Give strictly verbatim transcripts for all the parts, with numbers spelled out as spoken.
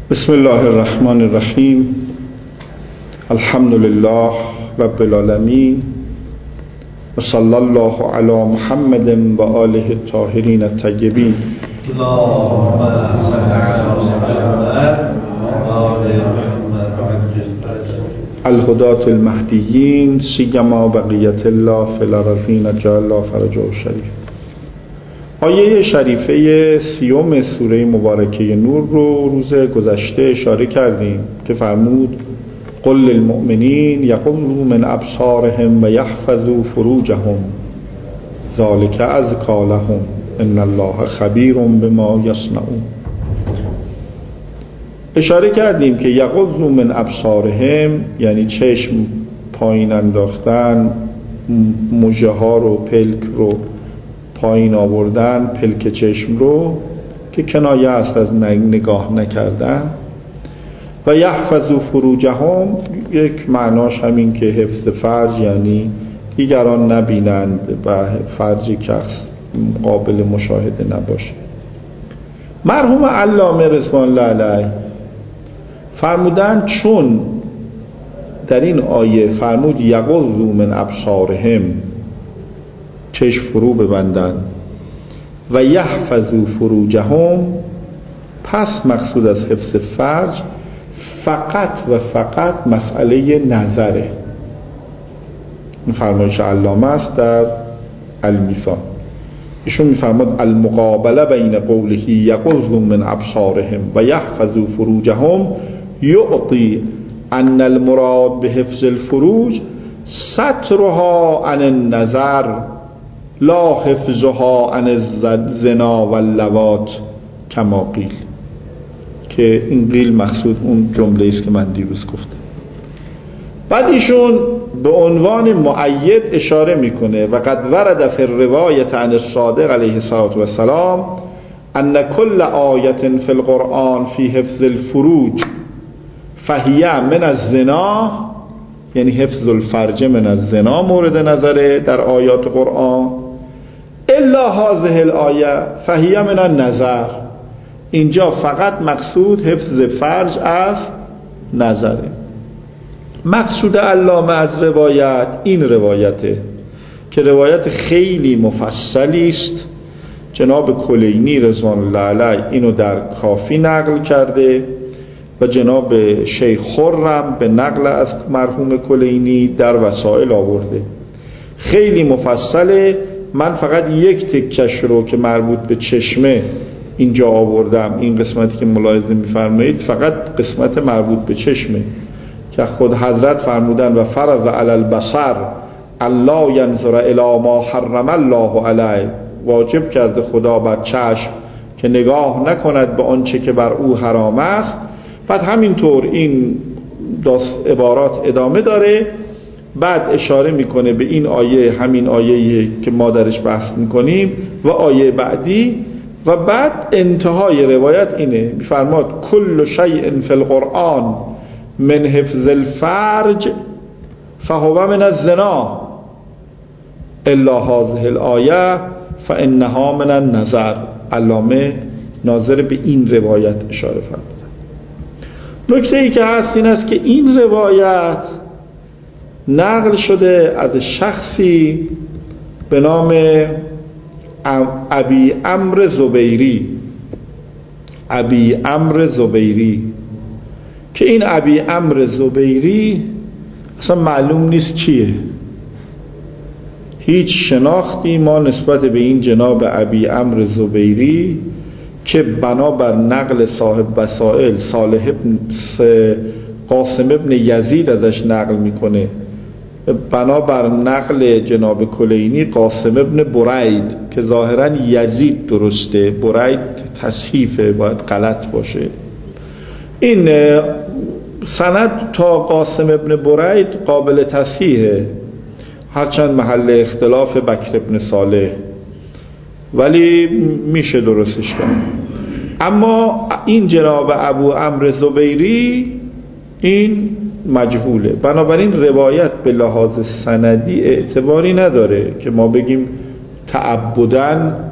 بسم الله الرحمن الرحیم. الحمد لله رب العالمین و صلی الله علی محمد و آله الطاهرین الطیبین. الهداة المهدیین سیما بقیت الله فی الارضین جعل الله فرجه شریف. آیه شریفه سیوم سوره مبارکه نور رو روز گذشته اشاره کردیم که فرمود قل للمؤمنین یغضوا من ابصارهم و یحفظوا فروجهم ذلک ازکی لهم ان الله خبیر بما یصنعون. اشاره کردیم که یغضوا من ابصارهم یعنی چشم پایین انداختن، مژه ها رو، پلک رو پایین آوردن، پلک چشم رو، که کنایه است از نگاه نکردن. و یحفظوا فروجهم یک معناش همین که حفظ فرج، یعنی دیگران نبینند و فرج کس قابل مشاهده نباشه. مرحوم علامه رضوان الله علیه فرمودن چون در این آیه فرمود یغضوا من ابصارهم، چشم فرو ببندن، و یحفظوا فروجهم، پس مقصود از حفظ فرج فقط و فقط مسئله نظره. این فرمایش علامه است در المیزان. ایشون میفرماد المقابله بین قوله یغضوا من ابصارهم و یحفظوا فروجهم یعطی ان المراد به حفظ الفروج سترها عن النظر لا حفظها عن الزنا واللواط کما قیل، که این قیل مقصود اون جمله است که من دیروز گفتم. بعد ایشون به عنوان مؤید اشاره میکنه و قد ورد فی الروایة عن الصادق علیه الصلاة والسلام ان کل آیة فی القرآن فی حفظ الفروج فهی من الزنا، یعنی حفظ الفرج من الزنا مورد نظره در آیات قرآن، الا هذه الآیه فهی من النظر، اینجا فقط مقصود حفظ فرج از نظره. مقصود علامه از روایت این روایته که روایت خیلی مفصلی است. جناب کلینی رضوان الله علیه اینو در کافی نقل کرده و جناب شیخ خرم به نقل از مرحوم کلینی در وسائل آورده. خیلی مفصله. من فقط یک تکش رو که مربوط به چشمه اینجا آوردم. این قسمتی که ملاحظه می‌فرمایید فقط قسمت مربوط به چشمه که خود حضرت فرمودن و فرض علی البصر الله ینظر الی ما حرم الله علیه، واجب کرده خدا بر چشم که نگاه نکند به آنچه که بر او حرام است. بعد همینطور این عبارات ادامه داره. بعد اشاره میکنه به این آیه، همین آیه که ما درش بحث میکنیم و آیه بعدی، و بعد انتهای روایت اینه، میفرماد کل شیء فی القرآن من حفظ الفرج فهو من الزنا الا هذه الآیه فانها من النظر. علامه ناظر به این روایت اشاره فرمود. نکته ای که هست این است که این روایت نقل شده از شخصی به نام ابی عمرو زبیری. ابی عمرو زبیری که این ابی عمرو زبیری اصلا معلوم نیست کیه. هیچ شناختی ما نسبت به این جناب ابی عمرو زبیری که بنابر نقل صاحب وسائل صالح ابن قاسم ابن یزید ازش نقل میکنه، بنابر نقل جناب کلینی قاسم ابن برید که ظاهرا یزید درسته، برید تصحیفه، باید غلط باشه. این سند تا قاسم ابن برید قابل تصحیحه، هرچند محل اختلاف بکر ابن صالح، ولی میشه درستش کرد. اما این جناب ابو عمرو زبیری این مجهوله. بنابراین روایت به لحاظ سندی اعتباری نداره که ما بگیم تعبداً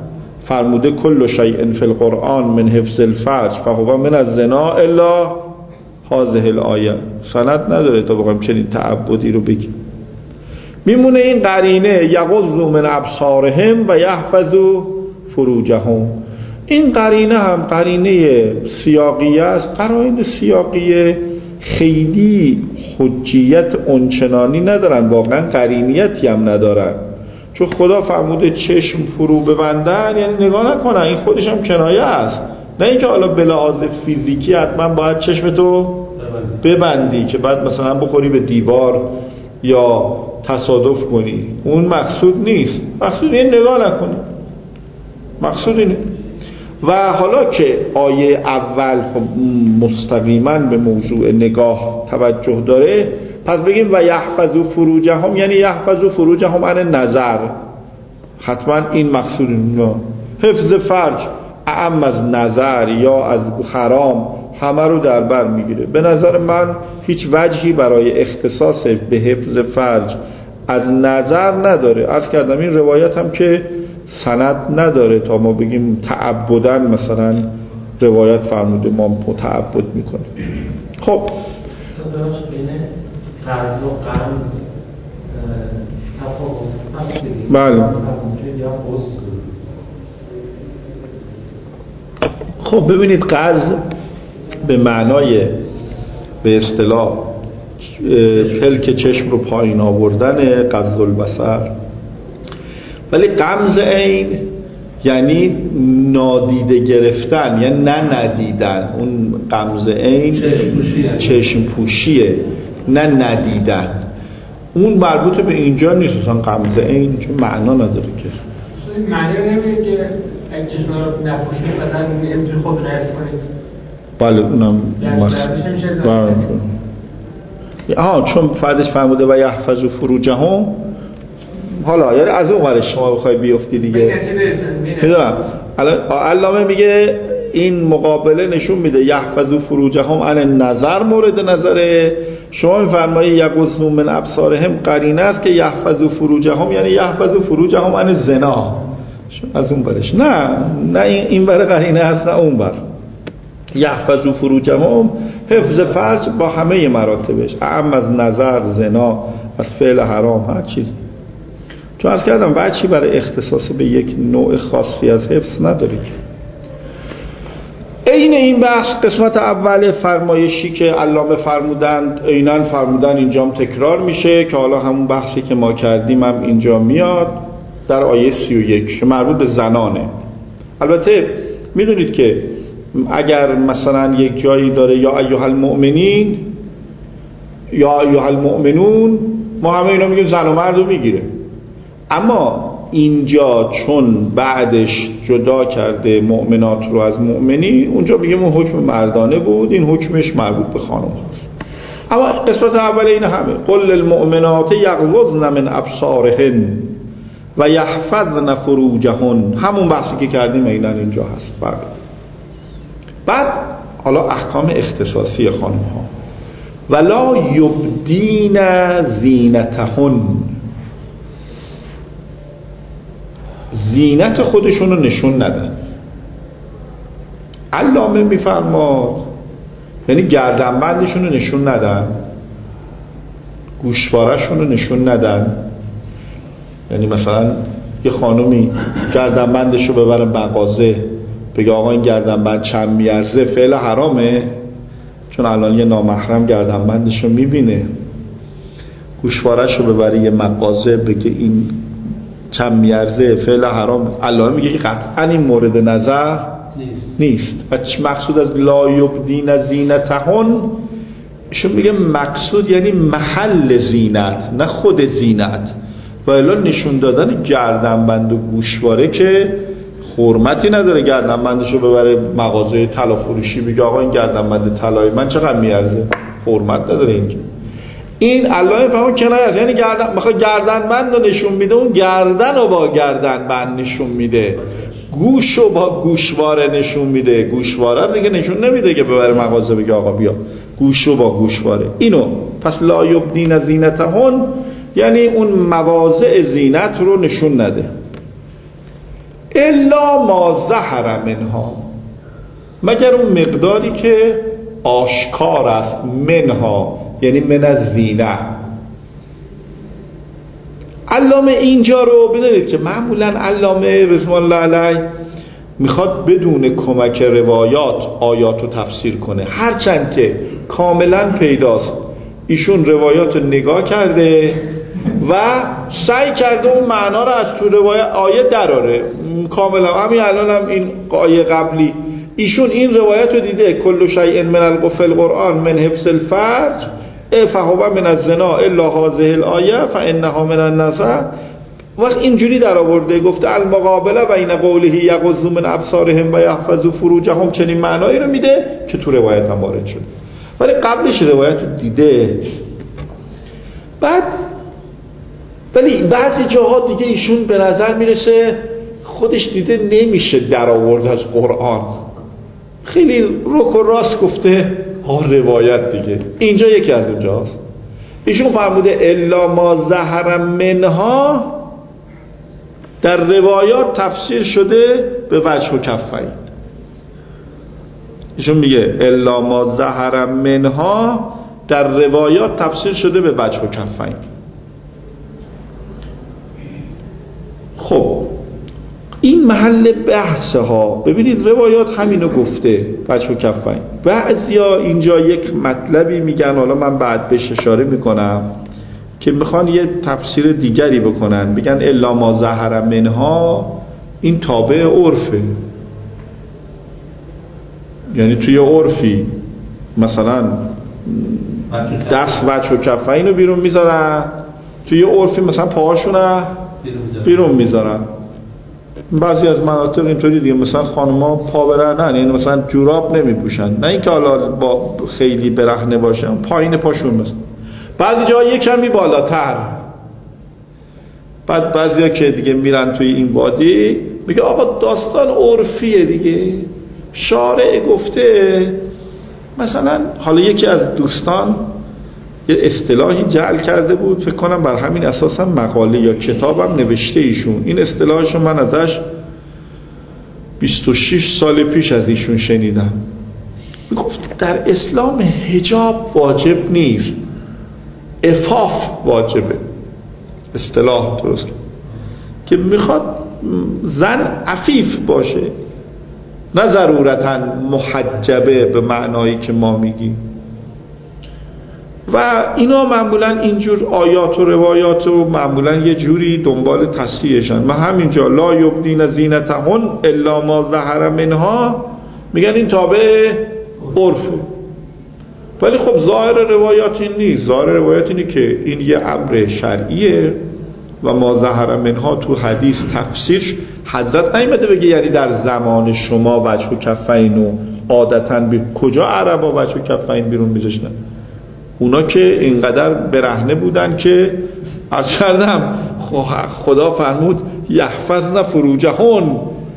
فرموده کل شیء فی القرآن من حفظ الفرج فهو من الزنا الا هذه الآیه. سند نداره تا بگم چنین تعبدی رو بگیم. میمونه این قرینه یغضوا من ابصارهم و یحفظوا فروجهم. این قرینه هم قرینه سیاقیه است. قرائن سیاقیه خیلی حجیت اونچنانی ندارن، واقعا قرینیتی هم ندارن، چون خدا فرموده چشم فرو ببندن، یعنی نگاه نکنن. این خودش هم کنایه است، نه اینکه حالا به لحاظ فیزیکی حتما باید چشم تو ببندی که بعد مثلا بخوری به دیوار یا تصادف کنی. اون مقصود نیست. مقصود اینه نگاه نکنی، مقصود اینه. و حالا که آیه اول خب مستقیما به موضوع نگاه توجه داره، پس بگیم و یحفظوا فروجهم، یعنی یحفظوا فروجهم عن نظر. حتما این مقصود نه. حفظ فرج اعم از نظر یا از حرام همه رو در بر میگیره. به نظر من هیچ وجهی برای اختصاص به حفظ فرج از نظر نداره. عرض کردم این روایت هم که سند نداره تا ما بگیم تعبداً مثلا روایت فرموده ما متعبد میکنیم. خب قرض و قرض تفاوت هست دیگه. بله. خب ببینید قرض به معنای به اصطلاح پلک چشم رو پایین آوردن، قض البصر، ولی غمز عین یعنی نادیده گرفتن، یعنی نه ندیدن. اون غمز عین چشم پوشیه، نه ندیدن. اون مربوط به اینجا نیست. اصلا غمز عین چون معنا نداره که معنی نمیده که اگه چشم رو نپوشید مثلا نمیتونی خود رو حفظ کنید. بله اونم مخصوص. آها چون بعدش فرموده و یحفظوا فروجهم، حالا یعنی از اون ورش شما بخوای بیفتی دیگه. میدونم الان علامه میگه این مقابله نشون میده یحفظوا فروجهم عن نظر مورد نظره. شما میفرمایید یغضوا من ابصارهم قرینه است که یحفظوا فروجهم یعنی یحفظوا فروجهم عن زنا. از اون ورش نه نه این ور قرینه است نه اون ور. یحفظوا فروجهم حفظ فرج با همه مراتبش، اعم از نظر، زنا، از فعل حرام، هر چیز. چون عرض کردم بچی برای اختصاص به یک نوع خاصی از حفظ نداری. این این بحث قسمت اول فرمایشی که علامه فرمودند عیناً فرمودن اینجام تکرار میشه که حالا همون بحثی که ما کردیم هم اینجا میاد در آیه سی و یک که مربوط به زنانه. البته میدونید که اگر مثلا یک جایی داره یا ایها المؤمنین یا ایها المؤمنون، ما همه اینا میگیم زن و مرد رو میگیره. اما اینجا چون بعدش جدا کرده مؤمنات رو از مؤمنی، اونجا بگیم اون حکم مردانه بود، این حکمش مربوط به خانم هست. اما قسمت اول این همه قل للمؤمنات یغضضن من ابصارهن و یحفظن فروجهن، همون بحثی که کردیم اینا اینجا هست. بعد بعد حالا احکام اختصاصی خانم ها ولا یبدین زینتهن، زینت خودشون رو نشون ندن. علامه میفرماد یعنی گردنبندشون رو نشون ندن، گوشواره‌شون رو نشون ندن. یعنی مثلا یه خانومی گردنبندش رو ببره مغازه بگه آقا این گردنبند چند میارزه، فعل حرامه، چون الان یه نامحرم گردنبندش رو میبینه. گوشواره‌ش رو ببره یه مغازه بگه این چند میارزه، فعل حرام. علامه میگه که قطعا این مورد نظر نیست. و مقصود از لا یبدین زینتهن، ایشون میگه مقصود یعنی محل زینت نه خود زینت. و الا نشون دادن گردنبند و گوشواره که حرمتی نداره. گردنبندشو ببره مغازه طلا فروشی بگه آقا این گردنبند طلای من چقدر میارزه، حرمت نداره. این که این علامه فهمون کنایه است، یعنی گردن بخواد گردنبند رو نشون میده، اون گردن رو با گردنبند نشون میده، گوش رو با گوشواره نشون میده. گوشواره رو دیگه نشون نمیده که ببره مغازه بگه آقا بیا، گوش رو با گوشواره. اینو پس لا یبدین زینتهن یعنی اون مواضع زینت رو نشون نده. الا ما ظهر منها، مگر اون مقداری که آشکار است، منها یعنی من از زینه. علامه اینجا رو بدونید که معمولا علامه رضوان الله علیه میخواد بدون کمک روایات آیات رو تفسیر کنه، هرچند که کاملا پیداست ایشون روایات رو نگاه کرده و سعی کرده اون معنا رو از تو روایت آیه دراره. کاملا همین الان هم این آیه قبلی ایشون این روایت رو دیده، کل شیء من القفل القرآن من حفظ الفرج فهو من الزنا الا هذه الآیه فانها من النساء. وقت اینجوری در آورده گفته المقابله بین قوله یغضوا من ابصارهم و یحفظوا فروجهم، چنین معنایی رو میده که تو روایت هم وارد شده، ولی قبلش روایت رو دیده. بعد ولی بعضی جاها دیگه ایشون به نظر میرسه خودش دیده نمیشه در آورد از قرآن، خیلی رک و راست گفته ها روایت دیگه. اینجا یکی از اونجاست. ایشون فرموده الا ما ظهر منها در روایات تفسیر شده به وجه و کفین. ایشون میگه الا ما ظهر منها در روایات تفسیر شده به وجه و کفین. خب این محل بحثه ها. ببینید روایات همینو گفته وجه و کفین. بعضیا اینجا یک مطلبی میگن، حالا من بعد بهش اشاره میکنم، که میخوان یه تفسیر دیگری بکنن، میگن الا ما ظهر منها این تابع عرفه، یعنی توی عرفی مثلا دست وجه و کفین رو بیرون میذارن، توی عرفی مثلا پاهاشون بیرون میذارن. بعضی از مناطق اینطوری دیگه، مثلا خانم‌ها پا برهنن، یعنی مثلا جوراب نمیپوشن، نه اینکه حالا با خیلی برهنه باشن، پایین پاشون مثلا. بعضی جا یک کمی بالاتر. بعد بعضیا که دیگه میرن توی این وادی میگه آقا داستان عرفیه دیگه، شارع گفته. مثلا حالا یکی از دوستان یه اصطلاحی جعل کرده بود، فکر کنم بر همین اساسا مقاله یا کتابم نوشته ایشون. این اصطلاحشو من ازش بیست و شش سال پیش از ایشون شنیدم. میگفت در اسلام حجاب واجب نیست، عفاف واجبه. اصطلاح درست که میخواد زن عفیف باشه، نه ضرورتا محجبه به معنایی که ما میگیم. و اینا معمولا اینجور آیات و روایات و معمولا یه جوری دنبال تصحیحشن. ما همینجا لا یبدین زینتهن الا ما ظهر منها میگن این تابع عرفه، ولی خب ظاهر روایات این نیست. ظاهر روایات اینه که این یه امر شرعیه و ما ظهر منها تو حدیث تفسیر حضرت نیامده بگه یعنی در زمان شما وجه و کفین و عادتاً به کجا عربا وجه و کفین بیرون میذاشتن؟ اونا که اینقدر برهنه بودن که عرض کردم خدا فرمود یحفظن فروجهن،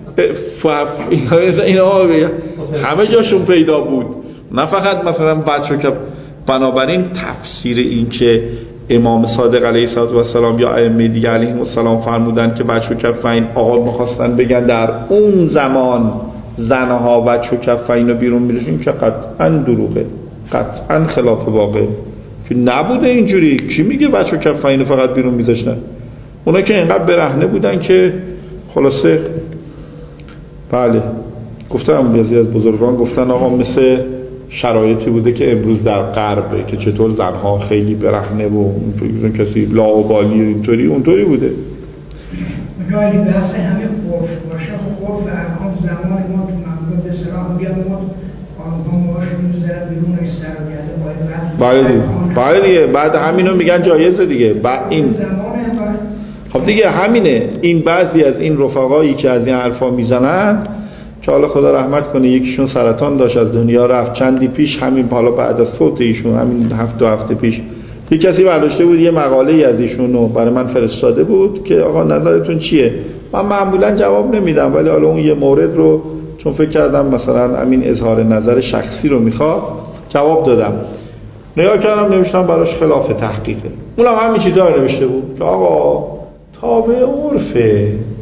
اینا همه جاشون پیدا بود، نه فقط مثلا بچه که. بنابراین تفسیر این که امام صادق علیه السلام یا ائمه دیگه علیهم السلام فرمودن که بچه کفین، آقا میخواستن بگن در اون زمان زنها بچه کفین رو بیرون میذاشتن، که قطعا دروغه، قطعا خلاف واقع، که نبوده اینجوری. کی میگه بچه کفین فقط بیرون میذاشتن؟ اونا که اینقدر برهنه بودن که خلاصه. بله گفتم بعضی از بزرگان گفتن آقا مثل شرایطی بوده که امروز در غربه که چطور زنها خیلی برهنه و اون کسی لاابالی و اینطوری اونطوری بوده. اونجا اگه بحث همه عرف باشه، عرف الان زمان ما تو مملکت به صلاح میگن ما قانون‌ها ماشو میذارن بیرون از سر و گرده باید بله دیگه بله دیگه بعد همینو میگن جایزه دیگه. بعد این خب دیگه همینه. این بعضی از این رفقایی که از این حرفا میزنن که حالا خدا رحمت کنه یکیشون سرطان داشت از دنیا رفت چندی پیش، همین حالا بعد از فوت ایشون همین هفت دو هفته پیش یه کسی برداشته بود یه مقاله از ایشونو برای من فرستاده بود که آقا نظرتون چیه. من معمولا جواب نمیدم، ولی حالا اون یه مورد رو چون فکر کردم مثلا همین اظهار نظر شخصی رو میخواد جواب دادم. نگاه کردم نوشتم براش خلاف تحقیقه. اونم همین چیزا رو نوشته بود که آقا تابع عرفه،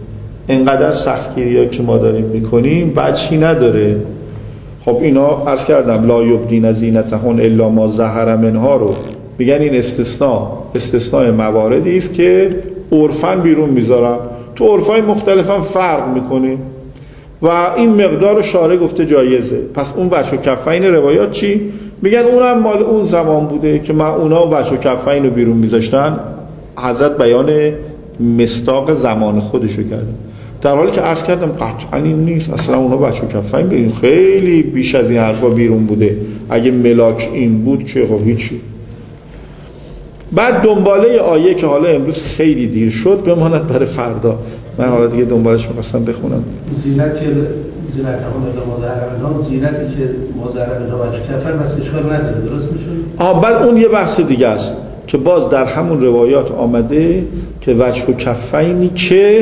اینقدر سختگیری ها که ما داریم میکنیم وجهی نداره. خب اینا عرض کردم لا یبدین زینتهن الا ما ظهر منها رو میگن این استثناء استثناء مواردی است که عرفاً بیرون میذارن، تو عرفای مختلفاً فرق میکنه و این مقدار شارع گفته جایزه. پس اون وجه و کفین روایات چی؟ میگن اونم مال اون زمان بوده که ما اونا وجه و کفین رو بیرون میذاشتن، حضرت بیان مصداق زمان خودشو کرده، در حالی که عرض کردم قطعا این نیست، اصلا اونا وجه و کفین بیرون خیلی بیش از این حرفا بیرون بوده. اگه ملاک این بود که خب هیچی. بعد دنباله آیه که حالا امروز خیلی دیر شد بماند برای فردا، من حالا دیگه دنبالش می‌خواستم بخونم. زینت زینت همون مظاهران زینتی که مظاهران ها وجه کفر بس اشکال نداره، درست میشه؟ آه بعد اون یه بحث دیگه است که باز در همون روایات آمده که وجه و کفینی که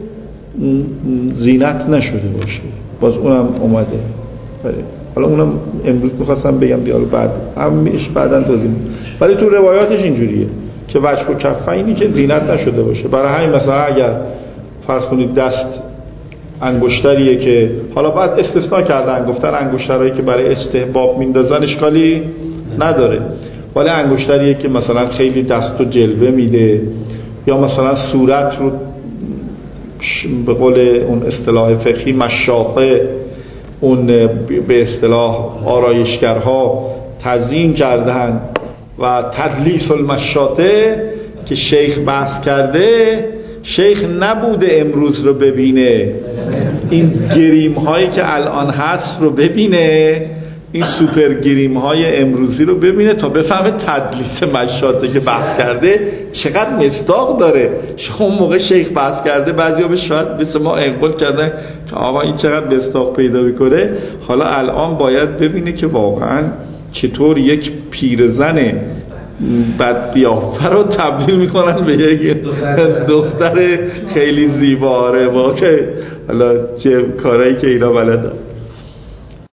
زینت نشده باشه، باز اونم اومده. حالا اونم امروز می‌خواستم بگم دیگه بعد همش بعداً توضیح میدم، ولی تو روایاتش اینجوریه که وجه و کفینی که زینت نشده باشه. برای همین مثلا اگر فرض کنید دست انگشتریه که حالا بعد استثناء کردن گفتن انگشترایی که برای استحباب میندازن اشکالی نداره، ولی انگشتریه که مثلا خیلی دستو جلوه میده یا مثلا صورت رو به قول اون اصطلاح فقهی مشاطه اون به اصطلاح آرایشگرها تزیین کردن و تدلیس المشاطه که شیخ بحث کرده، شیخ نبوده امروز رو ببینه، این گریم هایی که الان هست رو ببینه، این سوپر گریم های امروزی رو ببینه تا بفهمه تدلیس مشاطه که بحث کرده چقدر مصداق داره. شما اون موقع شیخ بحث کرده بعضیا به شاید مثل ما انقل کردن که آقا این چقدر مصداق پیدا میکنه، حالا الان باید ببینه که واقعا چطور یک پیرزن بعد بیافر رو تبدیل میکنن به یک دختر خیلی زیباره. واقعا حالا چه کارهایی که اینا بلدن.